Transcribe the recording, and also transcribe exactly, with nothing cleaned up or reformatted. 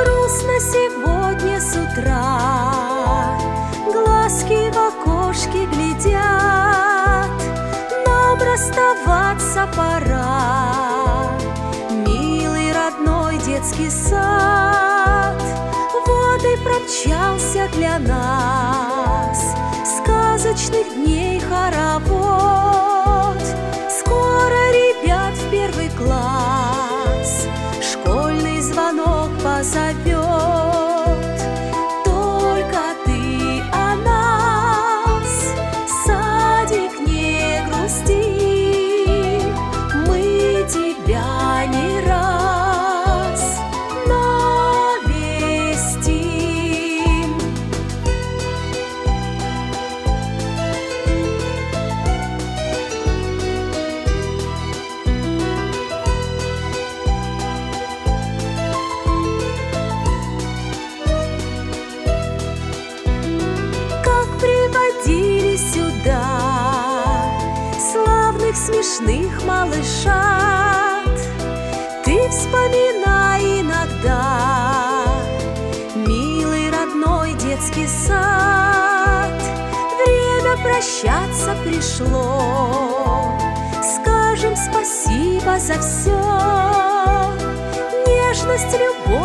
Грустно сегодня с утра, глазки в окошке глядят, нам расставаться пора. Милый родной детский сад, вот и промчался для нас сказочных дней хоровод. Скоро ребят в первый класс школьный звонок позовет. Только ты о нас, садик, не грусти, мы тебя не раз навестим. Приводили сюда славных, смешных малышат. Ты вспоминай иногда милый родной детский сад. Время прощаться пришло, скажем спасибо за все. Нежность, любовь